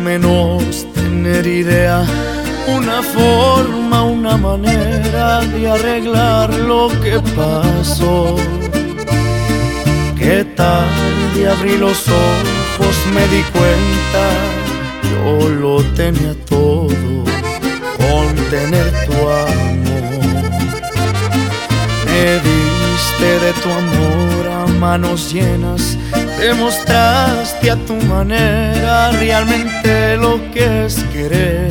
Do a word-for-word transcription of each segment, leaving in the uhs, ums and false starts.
menos tener idea, una forma, una manera de arreglar lo que pasó. Qué tarde abrí los ojos, me di cuenta, yo lo tenía todo con tener tu amor. Me diste de tu amor a manos llenas, demostraste a tu manera realmente lo que es querer.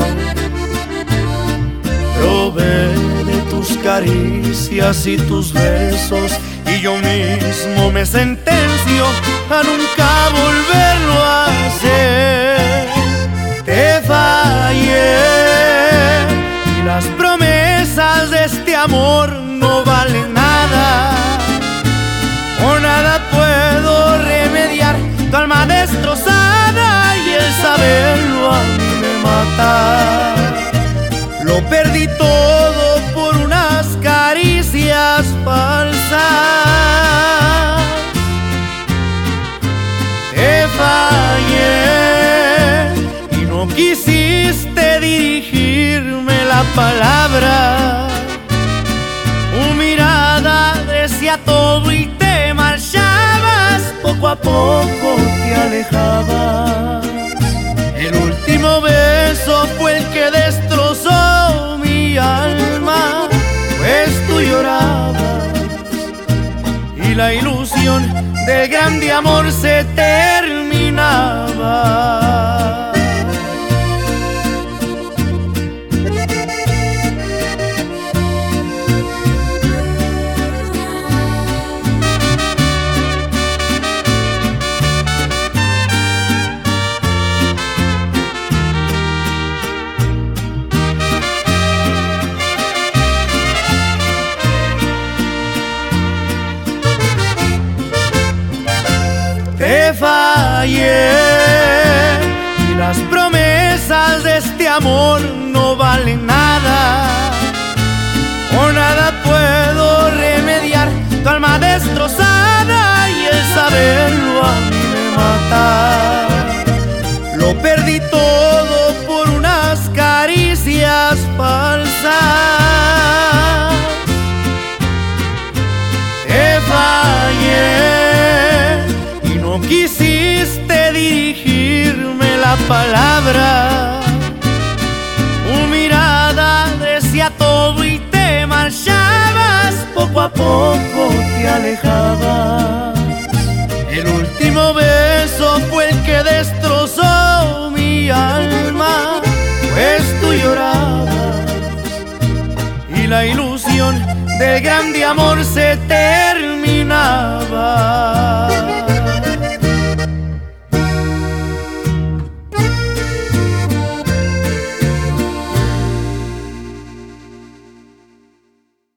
Probé de tus caricias y tus besos, y yo mismo me sentencio a nunca volverlo a hacer. Te fallé y las promesas de este amor no valen nada. Con nada puedo remediar tu alma destrozada, y el saberlo a mí me mata. Lo perdí todo por unas caricias falsas. Te fallé y no quisiste dirigirme la palabra. Tu mirada decía todo y te marchabas, poco a poco te alejabas. El último beso fue el que destrozó mi alma, pues tú llorabas y la ilusión del grande amor se terminaba. Te fallé y las promesas de este amor no valen nada. Con nada puedo remediar tu alma destrozada, y el saberlo a mí me mata. Lo perdí todo por unas caricias falsas. Te fallé, no quisiste dirigirme la palabra. Tu mirada decía todo y te marchabas, poco a poco te alejabas. El último beso fue el que destrozó mi alma, pues tú llorabas y la ilusión del grande amor se te